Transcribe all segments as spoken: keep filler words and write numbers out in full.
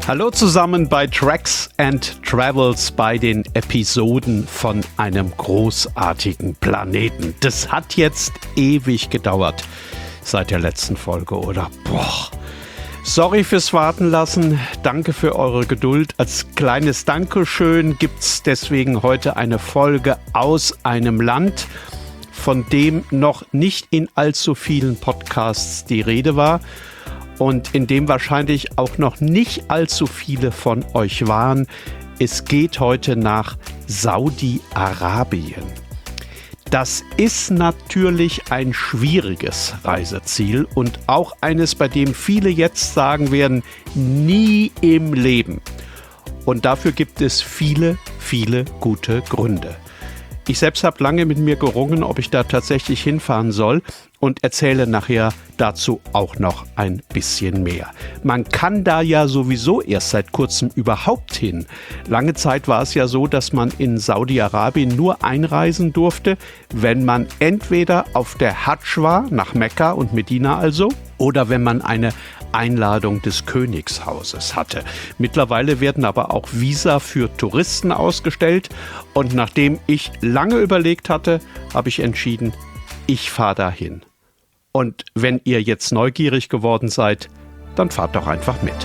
Hallo zusammen bei Tracks and Travels bei den Episoden von einem großartigen Planeten. Das hat jetzt ewig gedauert seit der letzten Folge, oder? Boah. Sorry fürs Warten lassen, danke für eure Geduld. Als kleines Dankeschön gibt's deswegen heute eine Folge aus einem Land, von dem noch nicht in allzu vielen Podcasts die Rede war und in dem wahrscheinlich auch noch nicht allzu viele von euch waren. Es geht heute nach Saudi-Arabien. Das ist natürlich ein schwieriges Reiseziel und auch eines, bei dem viele jetzt sagen werden, nie im Leben. Und dafür gibt es viele, viele gute Gründe. Ich selbst habe lange mit mir gerungen, ob ich da tatsächlich hinfahren soll und erzähle nachher dazu auch noch ein bisschen mehr. Man kann da ja sowieso erst seit kurzem überhaupt hin. Lange Zeit war es ja so, dass man in Saudi-Arabien nur einreisen durfte, wenn man entweder auf der Hadsch war, nach Mekka und Medina also, oder wenn man eine Einladung des Königshauses hatte. Mittlerweile werden aber auch Visa für Touristen ausgestellt und nachdem ich lange überlegt hatte, habe ich entschieden, ich fahre dahin. Und wenn ihr jetzt neugierig geworden seid, dann fahrt doch einfach mit.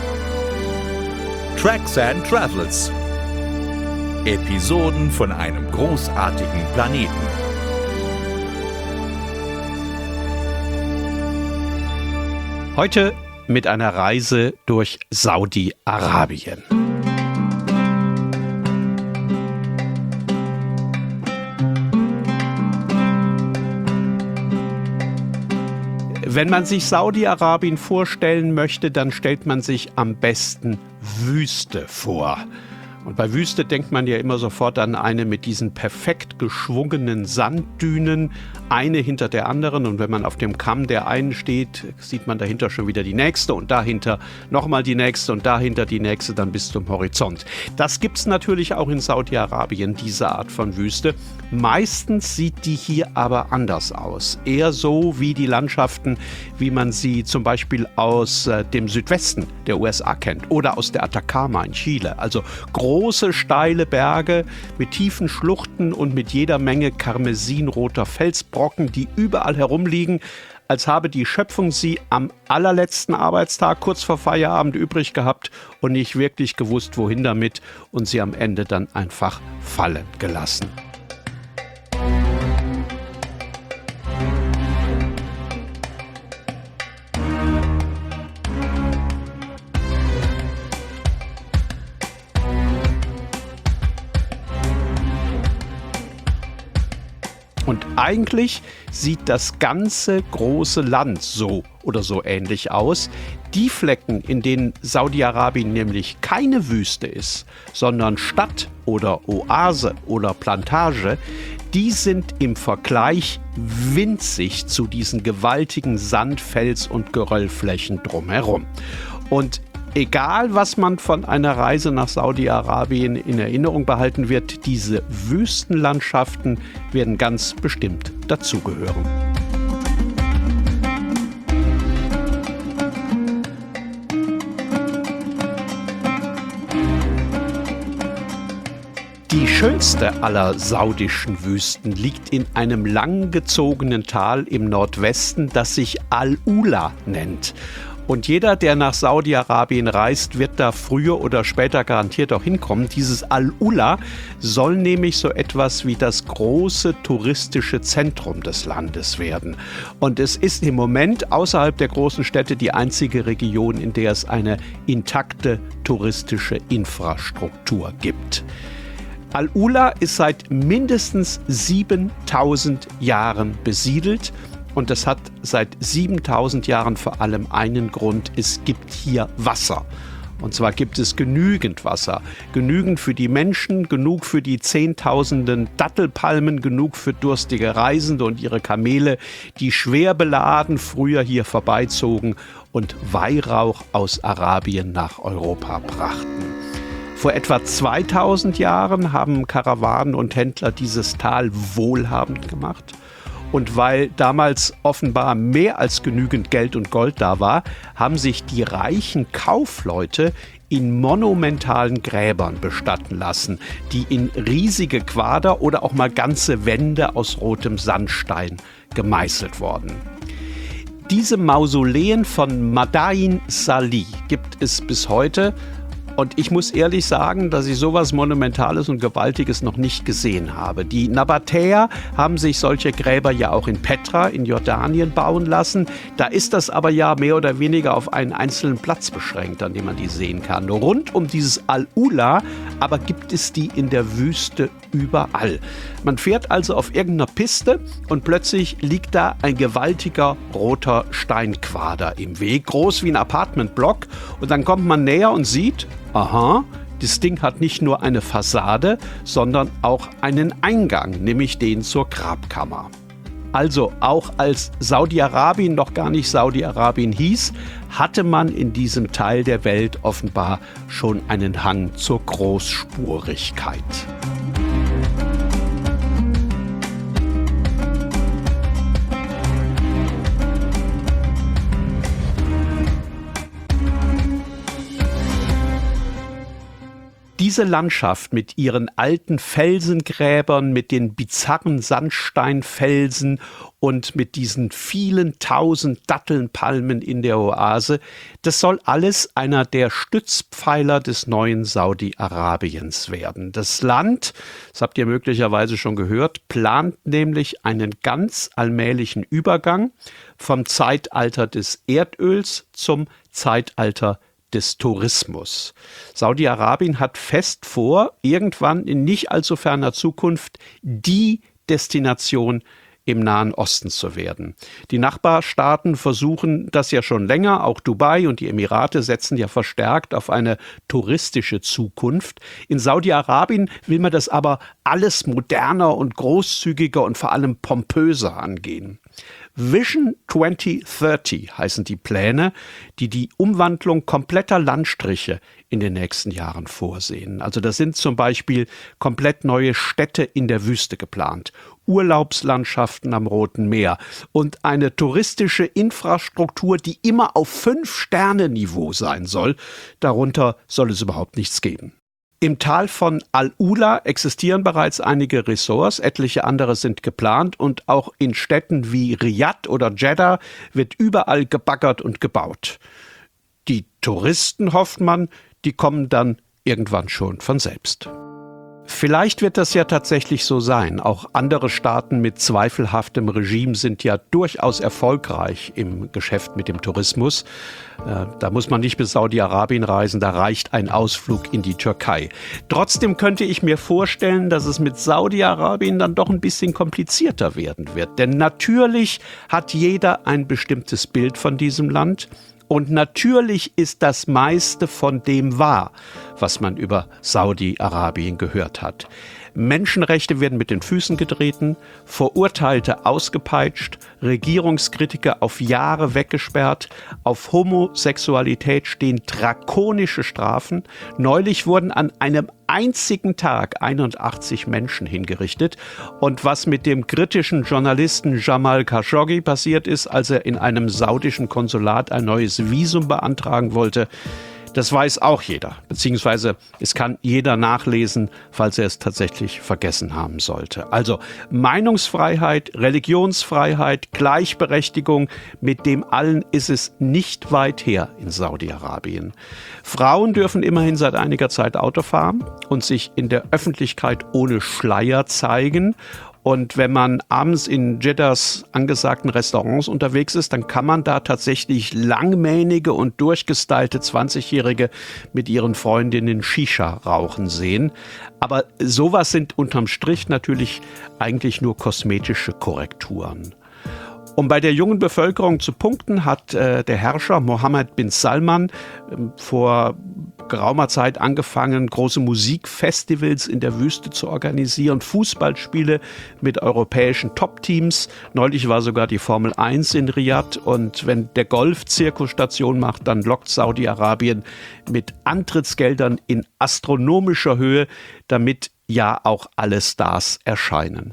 Tracks and Travels. Episoden von einem großartigen Planeten. Heute mit einer Reise durch Saudi-Arabien. Wenn man sich Saudi-Arabien vorstellen möchte, dann stellt man sich am besten Wüste vor. Und bei Wüste denkt man ja immer sofort an eine mit diesen perfekt geschwungenen Sanddünen, eine hinter der anderen. Und wenn man auf dem Kamm der einen steht, sieht man dahinter schon wieder die nächste und dahinter nochmal die nächste und dahinter die nächste, dann bis zum Horizont. Das gibt es natürlich auch in Saudi-Arabien, diese Art von Wüste. Meistens sieht die hier aber anders aus. Eher so wie die Landschaften, wie man sie zum Beispiel aus äh, dem Südwesten der U S A kennt oder aus der Atacama in Chile. Also große, steile Berge mit tiefen Schluchten und mit jeder Menge karmesinroter Felsbrocken, die überall herumliegen, als habe die Schöpfung sie am allerletzten Arbeitstag kurz vor Feierabend übrig gehabt und nicht wirklich gewusst, wohin damit und sie am Ende dann einfach fallen gelassen. Und eigentlich sieht das ganze große Land so oder so ähnlich aus. Die Flecken, in denen Saudi-Arabien nämlich keine Wüste ist, sondern Stadt oder Oase oder Plantage, die sind im Vergleich winzig zu diesen gewaltigen Sand-, Fels- und Geröllflächen drumherum. Und egal, was man von einer Reise nach Saudi-Arabien in Erinnerung behalten wird, diese Wüstenlandschaften werden ganz bestimmt dazugehören. Die schönste aller saudischen Wüsten liegt in einem langgezogenen Tal im Nordwesten, das sich Al-Ula nennt. Und jeder, der nach Saudi-Arabien reist, wird da früher oder später garantiert auch hinkommen. Dieses Al-Ula soll nämlich so etwas wie das große touristische Zentrum des Landes werden. Und es ist im Moment außerhalb der großen Städte die einzige Region, in der es eine intakte touristische Infrastruktur gibt. Al-Ula ist seit mindestens siebentausend Jahren besiedelt. Und das hat seit siebentausend Jahren vor allem einen Grund: Es gibt hier Wasser. Und zwar gibt es genügend Wasser. Genügend für die Menschen, genug für die Zehntausenden Dattelpalmen, genug für durstige Reisende und ihre Kamele, die schwer beladen früher hier vorbeizogen und Weihrauch aus Arabien nach Europa brachten. Vor etwa zweitausend Jahren haben Karawanen und Händler dieses Tal wohlhabend gemacht. Und weil damals offenbar mehr als genügend Geld und Gold da war, haben sich die reichen Kaufleute in monumentalen Gräbern bestatten lassen, die in riesige Quader oder auch mal ganze Wände aus rotem Sandstein gemeißelt wurden. Diese Mausoleen von Madain Salih gibt es bis heute. Und ich muss ehrlich sagen, dass ich sowas Monumentales und Gewaltiges noch nicht gesehen habe. Die Nabatäer haben sich solche Gräber ja auch in Petra in Jordanien bauen lassen. Da ist das aber ja mehr oder weniger auf einen einzelnen Platz beschränkt, an dem man die sehen kann. Rund um dieses Al-Ula aber gibt es die in der Wüste überall. Man fährt also auf irgendeiner Piste und plötzlich liegt da ein gewaltiger roter Steinquader im Weg, groß wie ein Apartmentblock. Und dann kommt man näher und sieht, aha, das Ding hat nicht nur eine Fassade, sondern auch einen Eingang, nämlich den zur Grabkammer. Also auch als Saudi-Arabien noch gar nicht Saudi-Arabien hieß, hatte man in diesem Teil der Welt offenbar schon einen Hang zur Großspurigkeit. Diese Landschaft mit ihren alten Felsengräbern, mit den bizarren Sandsteinfelsen und mit diesen vielen tausend Dattelnpalmen in der Oase, das soll alles einer der Stützpfeiler des neuen Saudi-Arabiens werden. Das Land, das habt ihr möglicherweise schon gehört, plant nämlich einen ganz allmählichen Übergang vom Zeitalter des Erdöls zum Zeitalter des Tourismus. Saudi-Arabien hat fest vor, irgendwann in nicht allzu ferner Zukunft die Destination im Nahen Osten zu werden. Die Nachbarstaaten versuchen das ja schon länger, auch Dubai und die Emirate setzen ja verstärkt auf eine touristische Zukunft. In Saudi-Arabien will man das aber alles moderner und großzügiger und vor allem pompöser angehen. Vision zwanzig dreißig heißen die Pläne, die die Umwandlung kompletter Landstriche in den nächsten Jahren vorsehen. Also da sind zum Beispiel komplett neue Städte in der Wüste geplant, Urlaubslandschaften am Roten Meer und eine touristische Infrastruktur, die immer auf Fünf-Sterne-Niveau sein soll. Darunter soll es überhaupt nichts geben. Im Tal von Al-Ula existieren bereits einige Ressorts, etliche andere sind geplant und auch in Städten wie Riyadh oder Jeddah wird überall gebaggert und gebaut. Die Touristen, hofft man, die kommen dann irgendwann schon von selbst. Vielleicht wird das ja tatsächlich so sein. Auch andere Staaten mit zweifelhaftem Regime sind ja durchaus erfolgreich im Geschäft mit dem Tourismus. Äh, da muss man nicht bis Saudi-Arabien reisen, da reicht ein Ausflug in die Türkei. Trotzdem könnte ich mir vorstellen, dass es mit Saudi-Arabien dann doch ein bisschen komplizierter werden wird. Denn natürlich hat jeder ein bestimmtes Bild von diesem Land. Und natürlich ist das meiste von dem wahr, was man über Saudi-Arabien gehört hat. Menschenrechte werden mit den Füßen getreten, Verurteilte ausgepeitscht, Regierungskritiker auf Jahre weggesperrt, auf Homosexualität stehen drakonische Strafen. Neulich wurden an einem einzigen Tag einundachtzig Menschen hingerichtet. Und was mit dem kritischen Journalisten Jamal Khashoggi passiert ist, als er in einem saudischen Konsulat ein neues Visum beantragen wollte, das weiß auch jeder, beziehungsweise es kann jeder nachlesen, falls er es tatsächlich vergessen haben sollte. Also Meinungsfreiheit, Religionsfreiheit, Gleichberechtigung, mit dem allen ist es nicht weit her in Saudi-Arabien. Frauen dürfen immerhin seit einiger Zeit Auto fahren und sich in der Öffentlichkeit ohne Schleier zeigen. Und wenn man abends in Jeddahs angesagten Restaurants unterwegs ist, dann kann man da tatsächlich langmähnige und durchgestylte zwanzigjährige mit ihren Freundinnen Shisha rauchen sehen. Aber sowas sind unterm Strich natürlich eigentlich nur kosmetische Korrekturen. Um bei der jungen Bevölkerung zu punkten, hat äh, der Herrscher Mohammed bin Salman äh, vor geraumer Zeit angefangen, große Musikfestivals in der Wüste zu organisieren, Fußballspiele mit europäischen Top-Teams. Neulich war sogar die Formel eins in Riyadh. Und wenn der Golf Zirkusstation macht, dann lockt Saudi-Arabien mit Antrittsgeldern in astronomischer Höhe, damit ja auch alle Stars erscheinen.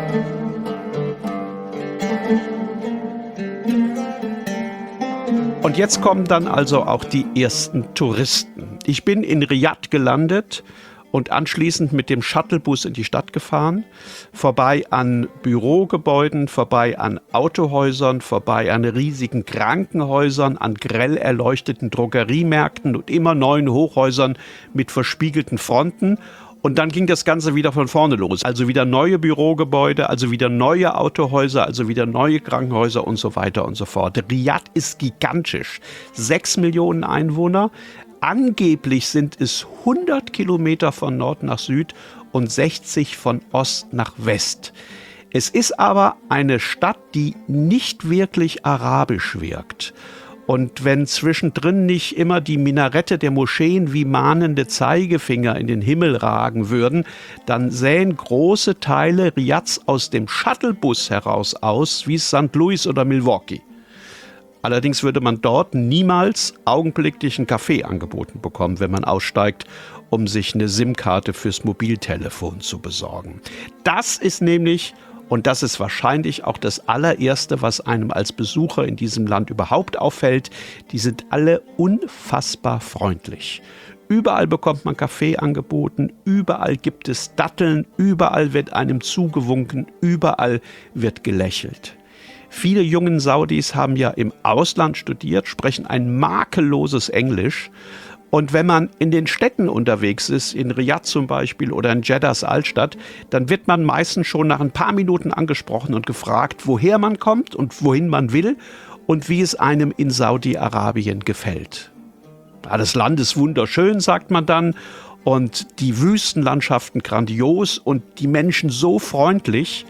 Und Und jetzt kommen dann also auch die ersten Touristen. Ich bin in Riad gelandet und anschließend mit dem Shuttlebus in die Stadt gefahren, vorbei an Bürogebäuden, vorbei an Autohäusern, vorbei an riesigen Krankenhäusern, an grell erleuchteten Drogeriemärkten und immer neuen Hochhäusern mit verspiegelten Fronten. Und dann ging das Ganze wieder von vorne los. Also wieder neue Bürogebäude, also wieder neue Autohäuser, also wieder neue Krankenhäuser und so weiter und so fort. Riad ist gigantisch. Sechs Millionen Einwohner. Angeblich sind es hundert Kilometer von Nord nach Süd und sechzig von Ost nach West. Es ist aber eine Stadt, die nicht wirklich arabisch wirkt. Und wenn zwischendrin nicht immer die Minarette der Moscheen wie mahnende Zeigefinger in den Himmel ragen würden, dann sähen große Teile Riads aus dem Shuttlebus heraus aus wie Sankt Louis oder Milwaukee. Allerdings würde man dort niemals augenblicklich einen Kaffee angeboten bekommen, wenn man aussteigt, um sich eine SIM-Karte fürs Mobiltelefon zu besorgen. Das ist nämlich, und das ist wahrscheinlich auch das allererste, was einem als Besucher in diesem Land überhaupt auffällt, die sind alle unfassbar freundlich. Überall bekommt man Kaffee angeboten, überall gibt es Datteln, überall wird einem zugewunken, überall wird gelächelt. Viele jungen Saudis haben ja im Ausland studiert, sprechen ein makelloses Englisch. Und wenn man in den Städten unterwegs ist, in Riad zum Beispiel oder in Jeddahs Altstadt, dann wird man meistens schon nach ein paar Minuten angesprochen und gefragt, woher man kommt und wohin man will und wie es einem in Saudi-Arabien gefällt. Ja, das Land ist wunderschön, sagt man dann, und die Wüstenlandschaften grandios und die Menschen so freundlich,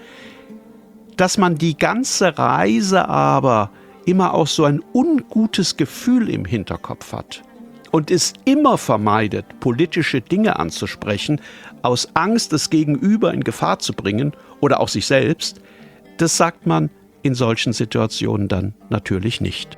dass man die ganze Reise aber immer auch so ein ungutes Gefühl im Hinterkopf hat und es immer vermeidet, politische Dinge anzusprechen, aus Angst, das Gegenüber in Gefahr zu bringen oder auch sich selbst. Das sagt man in solchen Situationen dann natürlich nicht.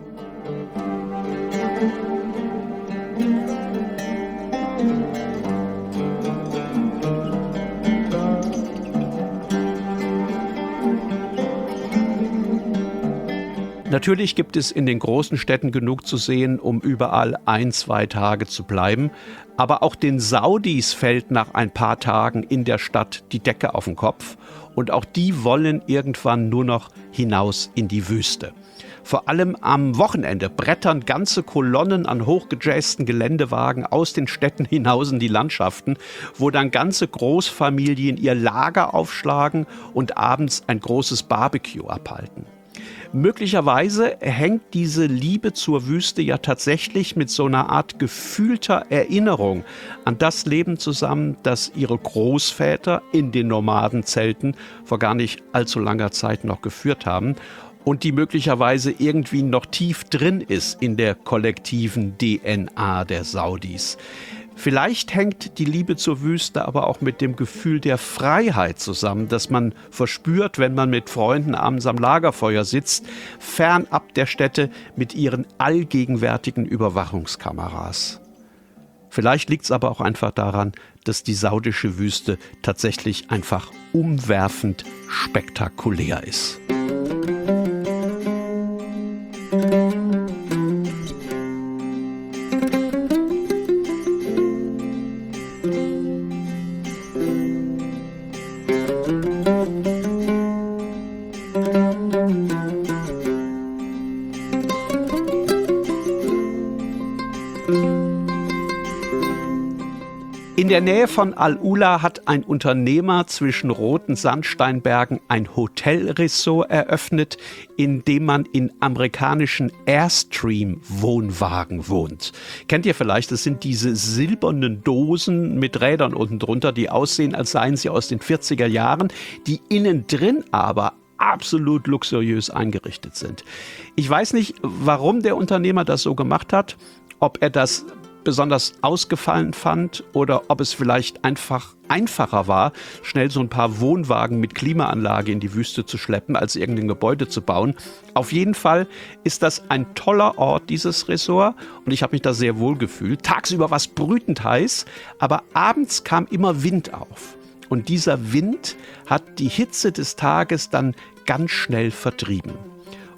Natürlich gibt es in den großen Städten genug zu sehen, um überall ein, zwei Tage zu bleiben. Aber auch den Saudis fällt nach ein paar Tagen in der Stadt die Decke auf den Kopf. Und auch die wollen irgendwann nur noch hinaus in die Wüste. Vor allem am Wochenende brettern ganze Kolonnen an hochgejazzten Geländewagen aus den Städten hinaus in die Landschaften, wo dann ganze Großfamilien ihr Lager aufschlagen und abends ein großes Barbecue abhalten. Möglicherweise hängt diese Liebe zur Wüste ja tatsächlich mit so einer Art gefühlter Erinnerung an das Leben zusammen, das ihre Großväter in den Nomadenzelten vor gar nicht allzu langer Zeit noch geführt haben und die möglicherweise irgendwie noch tief drin ist in der kollektiven D N A der Saudis. Vielleicht hängt die Liebe zur Wüste aber auch mit dem Gefühl der Freiheit zusammen, das man verspürt, wenn man mit Freunden abends am Lagerfeuer sitzt, fernab der Städte mit ihren allgegenwärtigen Überwachungskameras. Vielleicht liegt es aber auch einfach daran, dass die saudische Wüste tatsächlich einfach umwerfend spektakulär ist. In der Nähe von Al-Ula hat ein Unternehmer zwischen roten Sandsteinbergen ein Hotelressort eröffnet, in dem man in amerikanischen Airstream-Wohnwagen wohnt. Kennt ihr vielleicht, das sind diese silbernen Dosen mit Rädern unten drunter, die aussehen, als seien sie aus den vierziger Jahren, die innen drin aber absolut luxuriös eingerichtet sind. Ich weiß nicht, warum der Unternehmer das so gemacht hat, ob er das besonders ausgefallen fand oder ob es vielleicht einfach einfacher war, schnell so ein paar Wohnwagen mit Klimaanlage in die Wüste zu schleppen, als irgendein Gebäude zu bauen. Auf jeden Fall ist das ein toller Ort, dieses Ressort, und ich habe mich da sehr wohl gefühlt. Tagsüber war es brütend heiß, aber abends kam immer Wind auf. Und dieser Wind hat die Hitze des Tages dann ganz schnell vertrieben.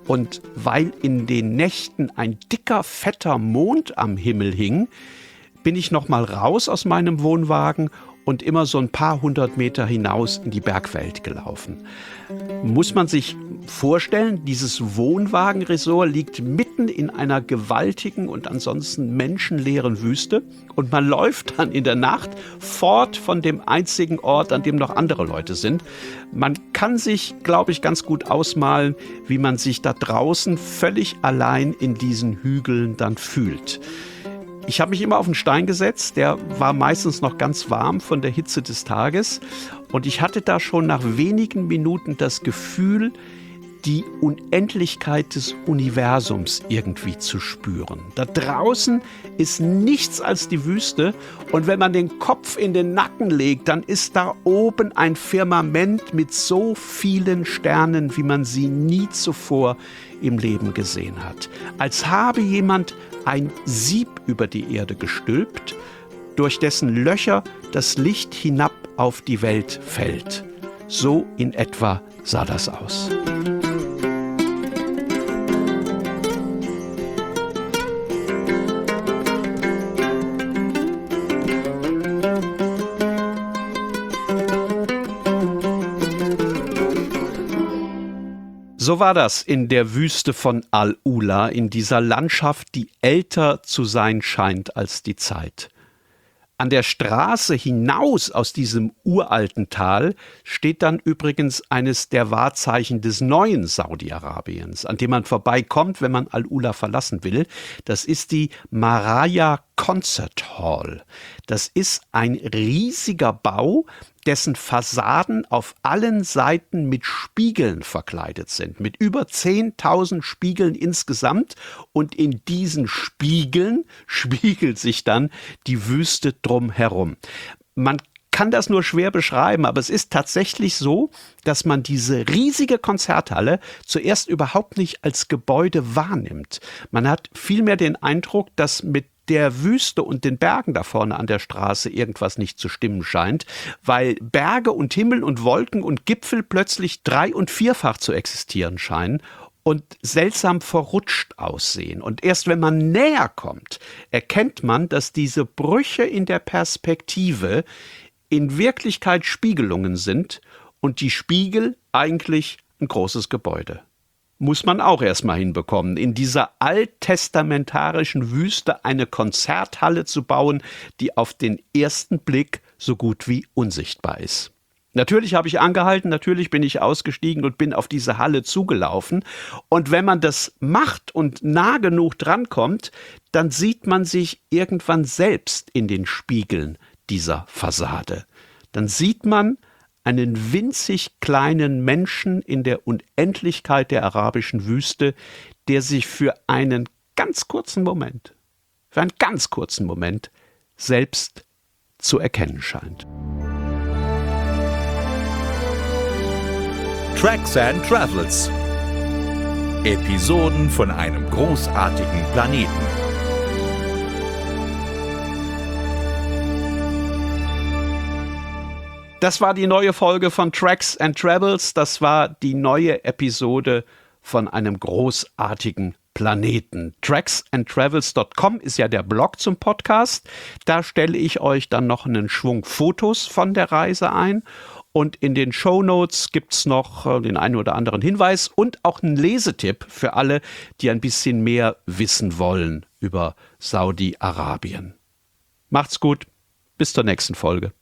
Und weil in den Nächten ein dicker, fetter Mond am Himmel hing, bin ich noch mal raus aus meinem Wohnwagen und immer so ein paar hundert Meter hinaus in die Bergwelt gelaufen. Muss man sich vorstellen, dieses Wohnwagenresort liegt mitten in einer gewaltigen und ansonsten menschenleeren Wüste und man läuft dann in der Nacht fort von dem einzigen Ort, an dem noch andere Leute sind. Man kann sich, glaube ich, ganz gut ausmalen, wie man sich da draußen völlig allein in diesen Hügeln dann fühlt. Ich habe mich immer auf einen Stein gesetzt, der war meistens noch ganz warm von der Hitze des Tages und ich hatte da schon nach wenigen Minuten das Gefühl, die Unendlichkeit des Universums irgendwie zu spüren. Da draußen ist nichts als die Wüste und wenn man den Kopf in den Nacken legt, dann ist da oben ein Firmament mit so vielen Sternen, wie man sie nie zuvor im Leben gesehen hat. Als habe jemand ein Sieb über die Erde gestülpt, durch dessen Löcher das Licht hinab auf die Welt fällt. So in etwa sah das aus. So war das in der Wüste von Al-Ula, in dieser Landschaft, die älter zu sein scheint als die Zeit. An der Straße hinaus aus diesem uralten Tal steht dann übrigens eines der Wahrzeichen des neuen Saudi-Arabiens, an dem man vorbeikommt, wenn man Al-Ula verlassen will. Das ist die Maraya Concert Hall. Das ist ein riesiger Bau, dessen Fassaden auf allen Seiten mit Spiegeln verkleidet sind, mit über zehntausend Spiegeln insgesamt. Und in diesen Spiegeln spiegelt sich dann die Wüste drumherum. Man kann das nur schwer beschreiben, aber es ist tatsächlich so, dass man diese riesige Konzerthalle zuerst überhaupt nicht als Gebäude wahrnimmt. Man hat vielmehr den Eindruck, dass mit der Wüste und den Bergen da vorne an der Straße irgendwas nicht zu stimmen scheint, weil Berge und Himmel und Wolken und Gipfel plötzlich drei- und vierfach zu existieren scheinen und seltsam verrutscht aussehen. Und erst wenn man näher kommt, erkennt man, dass diese Brüche in der Perspektive in Wirklichkeit Spiegelungen sind und die Spiegel eigentlich ein großes Gebäude. Muss man auch erstmal hinbekommen, in dieser alttestamentarischen Wüste eine Konzerthalle zu bauen, die auf den ersten Blick so gut wie unsichtbar ist. Natürlich habe ich angehalten, natürlich bin ich ausgestiegen und bin auf diese Halle zugelaufen. Und wenn man das macht und nah genug drankommt, dann sieht man sich irgendwann selbst in den Spiegeln dieser Fassade. Dann sieht man einen winzig kleinen Menschen in der Unendlichkeit der arabischen Wüste, der sich für einen ganz kurzen Moment, für einen ganz kurzen Moment selbst zu erkennen scheint. Tracks and Travels. Episoden von einem großartigen Planeten. Das war die neue Folge von Tracks and Travels. Das war die neue Episode von einem großartigen Planeten. tracks and travels dot com ist ja der Blog zum Podcast. Da stelle ich euch dann noch einen Schwung Fotos von der Reise ein. Und in den Shownotes gibt es noch den einen oder anderen Hinweis und auch einen Lesetipp für alle, die ein bisschen mehr wissen wollen über Saudi-Arabien. Macht's gut, bis zur nächsten Folge.